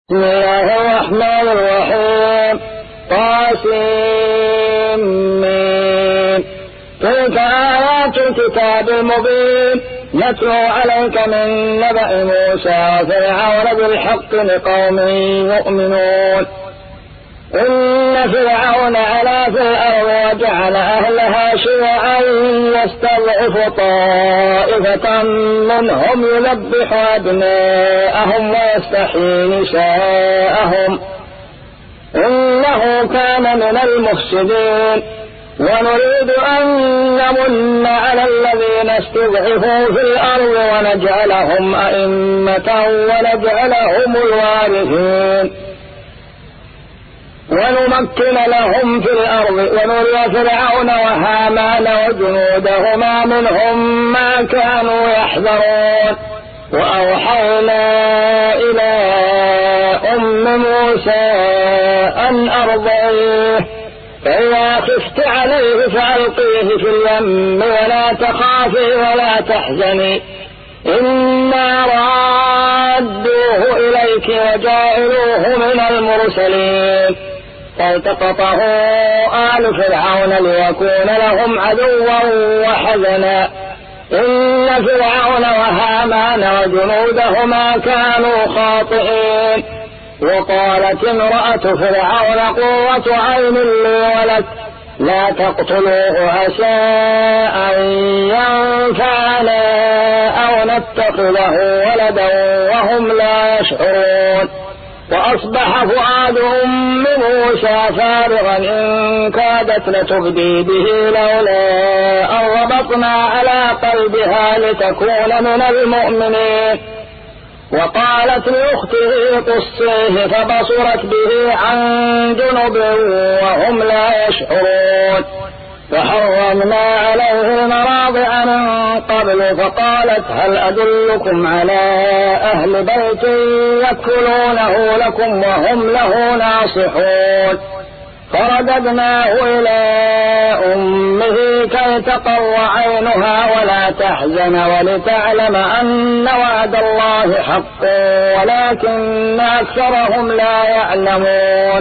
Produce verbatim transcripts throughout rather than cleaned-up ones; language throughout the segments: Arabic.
بسم الله الرحمن الرحيم. طاسم تلك آيات الكتاب المبين نتلو عليك من نبأ موسى وفرعون بالحق لقوم يؤمنون. إن فرعون علا في الأرض وجعل أهلها شيعا يستضعف طائفة منهم يذبح أبناءهم ويستحيي نساءهم إنه كان من المفسدين. ونريد أن نمن على الذين استضعفوا في الأرض ونجعلهم أئمة ونجعلهم الوارثين ونمكن لهم في الأرض ونري فرعون وهامان وجنودهما منهم ما كانوا يحذرون. وأوحينا إلى أم موسى أن أرضعيه فإذا خفت عليه فألقيه في اليم ولا تخافي ولا تحزني إنا رادوه إليك وجاعلوه من المرسلين. فالتقطه آل فرعون ليكون لهم عدوا وحزنا إن فرعون وهامان وجنودهما كانوا خاطئين. وقالت امرأة فرعون قرة عين لي ولك لا تقتلوه عسى أن ينفعنا أو نتخذه ولدا وهم لا يشعرون. وأصبح فؤاد أم موسى فارغا إن كادت لتبدي به لولا أن ربطنا على قلبها لتكون من المؤمنين. وقالت لأخته قصيه فبصرت به عن جنب وهم لا يشعرون. فحرمنا عليه المراضع من قبل فقالت هل أدلكم على أهل بيت يكفلونه لكم وهم له ناصحون. فرددناه إلى أمه كي تقر عينها ولا تحزن ولتعلم أن وعد الله حق ولكن أكثرهم لا يعلمون.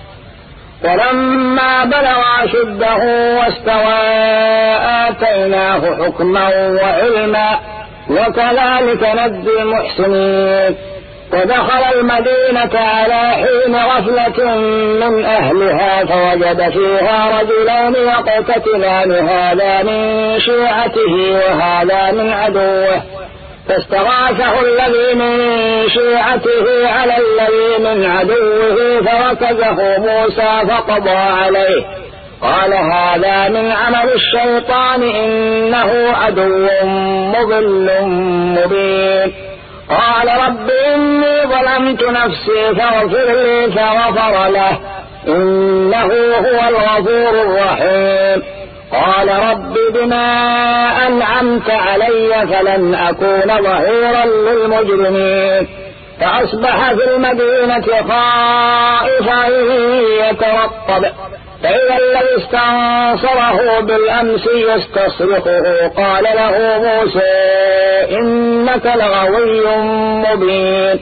ولما بلغ أشده واستوى آتيناه حكما وعلما وكذلك نجزي المحسنين. ودخل المدينة على حين غفلة من أهلها فوجد فيها رجلان يقتتلان هذا من شيعته وهذا من عدوه فاستغاثه الذي من شيعته على الذي من عدوه فركزه موسى فقضى عليه قال هذا من عمل الشيطان إنه عدو مضل مبين. قال رب إني ظلمت نفسي فاغفر لي فغفر له إنه هو الغفور الرحيم. قال رب بما أنعمت علي فلن أكون ظهيرا للمجرمين. فأصبح في المدينة خائفا يترقب فإذا الذي استنصره بالأمس يستصرخه قال له موسى إنك لغوي مبين.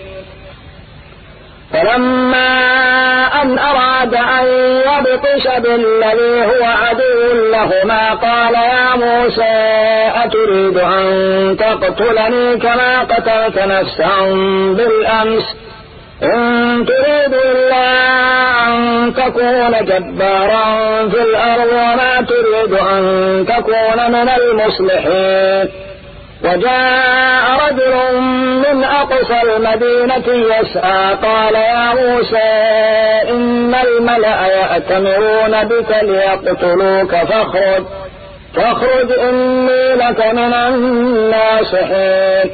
فلما أن أراد أن يبطش بالذي هو عدو لهما قال يا موسى أتريد أن تقتلني كما قتلت نفسا بالأمس إن تريد إلا أن تكون جبارا في الأرض وما تريد أن تكون من المصلحين. وجاء رجل من أقصى المدينة يسعى قال يا موسى إن الملأ يأتمرون بك ليقتلوك فاخرج فاخرج إني لك من الناصحين.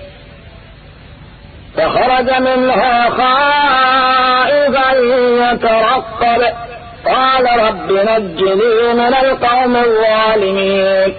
فخرج منها خائفا يترقب قال رب نجني من القوم الظالمين.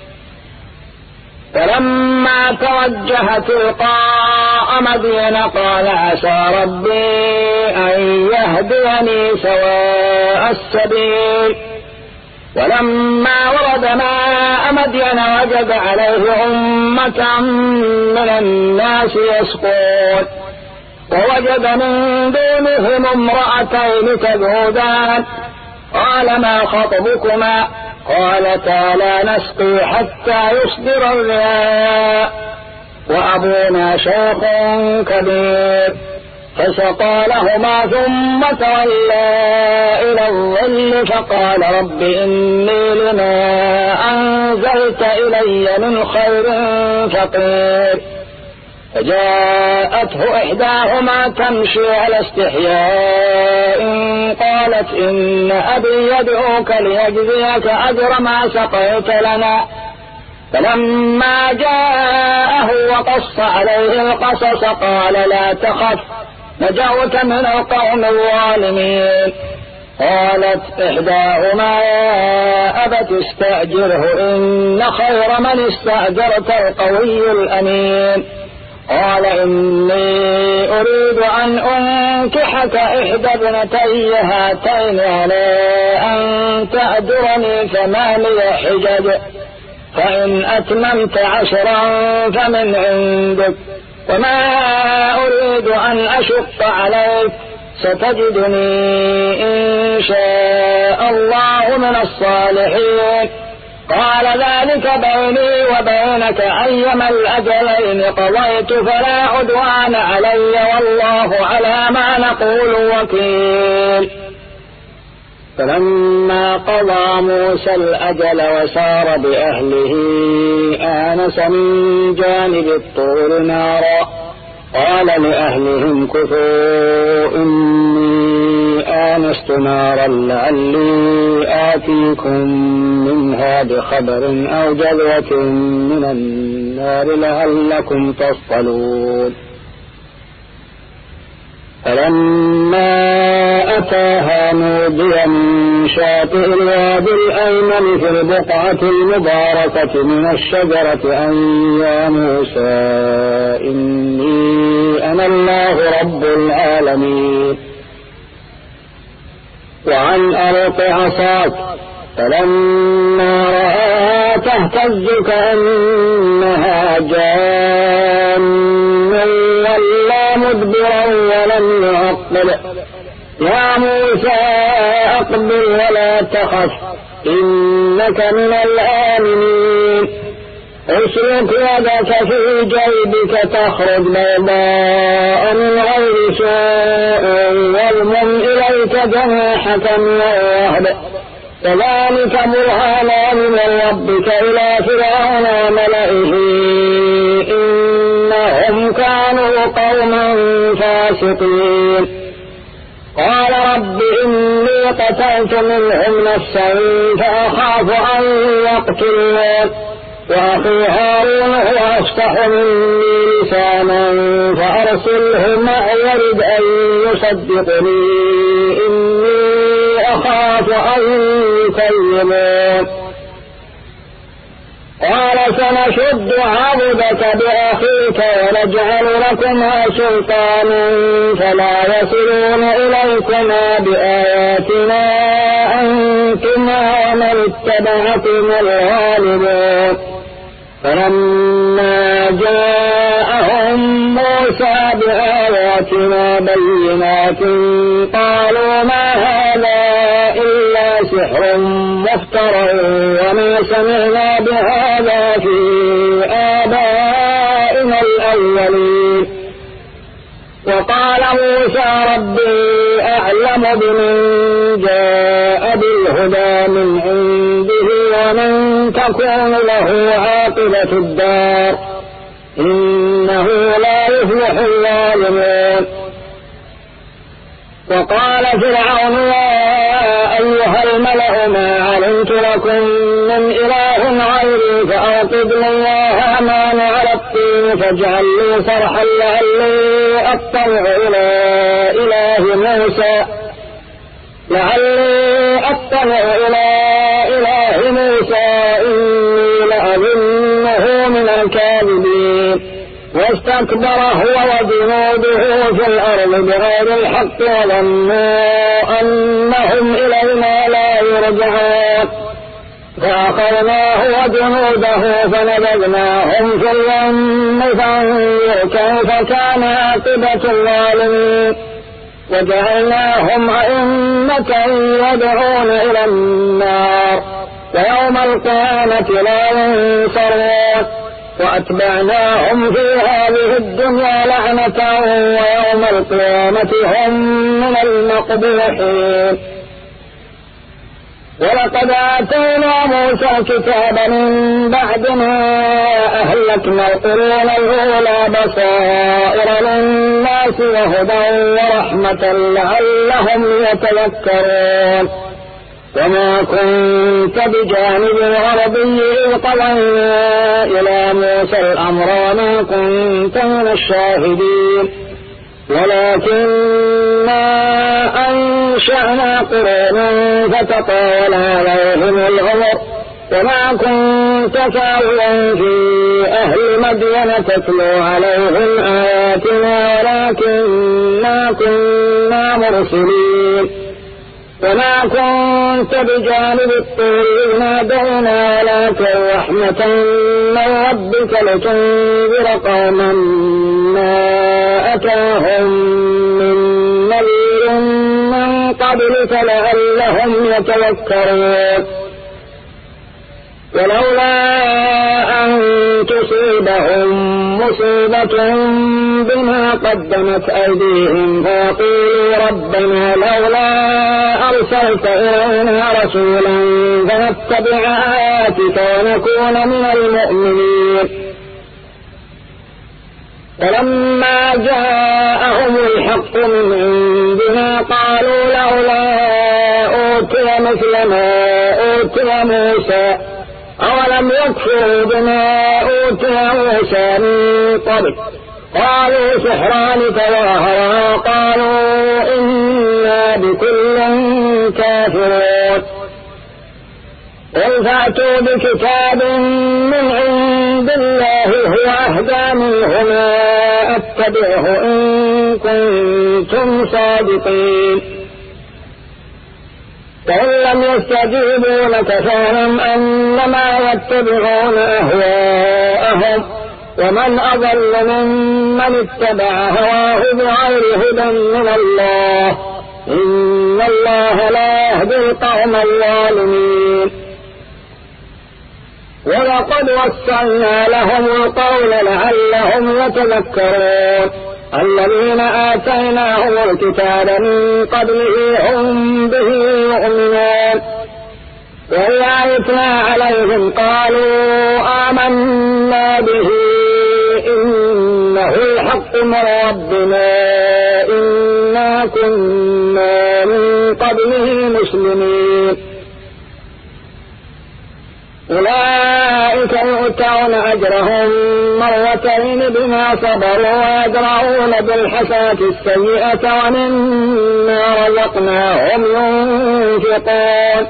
فلما توجه تلقاء مدين قال عسى ربي أن يهديني سواء السبيل. ولما ورد ماء مدين وجد عليه أمة من الناس يسقون ووجد من دونهم امرأتين تذودان قال ما خطبكما قالتا لا نسقي حتى يصدر الرعاء وأبونا شيخ كبير فسقى لهما ثم تولى إلى الظل فقال رب إني لما أنزلت إلي من خير فقير فجاءته إحداهما تمشي على استحياء قالت إن أبي يدعوك ليجزيك أجر ما سقيت لنا فلما جاءه وقص عليه القصص قال لا تخف نجوت من القوم الظالمين قالت إحداهما يا أبت استأجره إن خير من استأجرت القوي الأمين قال إني أريد أن أنكحك إحدى ابنتي هاتين على أن تأجرني ثماني حجج فإن أتممت عشرا فمن عندك وما أريد أن أشق عليك ستجدني إن شاء الله من الصالحين قال ذلك بيني وبينك أيما الأجلين قضيت فلا عدوان علي والله على ما نقول وكيل فلما قضى موسى الأجل وسار بأهله آنس من جانب الطور نارا قال لأهلهم كثوا إني آنست نارا لعلي آتيكم منها بخبر أو جذوة من النار لعلكم تصطلون فلما أتاها نودي من شاطئ الوادي الأيمن في البقعة المباركة من الشجرة أن يا موسى إني أنا الله رب العالمين وأن ألق عصاك فلما رآها تهتز كأنها جان ولا مدبرا ولم يعقل يا موسى أقبل ولا تخف إنك من الآمنين اشرك يدك في جيبك تخرج بيضاء من غير سوء واضمم إليك جناحك من الرهب كذلك برهانان من ربك إلى فرعون وملئه إنهم كانوا قوما فاسقين قال رب إني قتلت منهم نفسا فأخاف أن يقتلون وأخي هارون هو أفصح مني لسانا فأرسله معي يرد أن يصدقني إني أخاف أن يكذبون قال سنشد عضدك بأخيك ونجعل لكما سلطانا فلا يصلون إليكما بآياتنا أنتما ومن اتبعكم الغالبون فلما جاءهم موسى بآياتنا بينات قالوا ما هذا إلا سحر مفترى وما سمعنا بهذا في آبائنا الأولين وقال موسى ربي أعلم بمن جاء بالهدى من عنده ومن تكون له عاقبة الدار إنه لا يفلح الظالمون وقال فرعون يا أيها الملأ ما علمت لكم من إله غيري فأوقد لي يا هامان على الطين فاجعل لي صرحا لعلي أطلع إلى إله موسى لعلي أطلع إلى إله موسى إني لأظنه من الكاذبين واستكبر هو وجنوده في الأرض بغير الحق وظنوا أنهم إلينا لا يرجعون فأخذناه وجنوده فنبذناهم في اليم فانظر كيف كان عاقبة الظالمين وجعلناهم أئمة يدعون إلى النار ويوم القيامة لا ينصرون وأتبعناهم في هذه الدنيا لعنة ويوم القيامة هم من المقبوحين. ولقد آتينا موسى الكتاب من بعد ما أهلكنا القرون الأولى بصائر للناس وهدى ورحمة لعلهم يتذكرون. وما كنت بجانب الغربي إذ قضينا إلى موسى الأمر وما كنت من الشاهدين ولكننا أنشأنا قرونا فتطاول عليهم العمر وما كنت ثاويا في أهل مدين تتلو عليهم آياتنا ولكننا كنا مرسلين. وما كنت بجانب الطور إذ نادينا ولكن رحمة من ربك لتنذر قوما ما أتاهم من نذير من قبلك لعلهم يتذكرون. ولولا أن تصيبهم مصيبة بما قدمت أيديهم فيقولوا ربنا لولا أرسلت إلينا رسولا فنتبع آياتك ونكون من المؤمنين. فلما جاءهم الحق من عندنا قالوا لولا أوتي مثل ما أوتي موسى أولم يكفروا بما أوتي موسى من قبل قالوا سحران تظاهرا قالوا إنا بكل كافرون. قل فأتوا بكتاب من عند الله هو أهدى منهما أتبعه إن كنتم صادقين. فإن لم يستجيبوا لك فاعلم أنما يتبعون أهواءهم ومن أضل ممن اتبع هواه بغير هدى من الله إن الله لا يهدي القوم الظالمين. ولقد وصلنا لهم القول لعلهم يتذكرون. الذين آتيناهم الكتاب من قبله هم به يؤمنون وإذا يتلى عليهم قالوا آمنا به إنه الحق من ربنا إنا كنا من قبله مسلمين. أولئك يؤتون أجرهم مرتين بما صبروا ويدرؤون بالحسنة السيئة ومما رزقناهم ينفقون.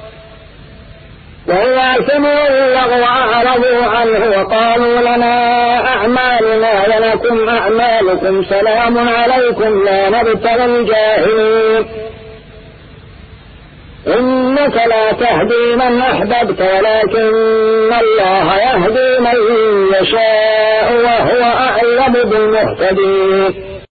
وإذا سمعوا اللغو أعرضوا عنه وقالوا لنا أعمالنا ولكم أعمالكم سلام عليكم لا نبتغي الجاهلين. إنك لا تهدي من أحببت ولكن الله يهدي من يشاء وهو أعلم بالمهتدين.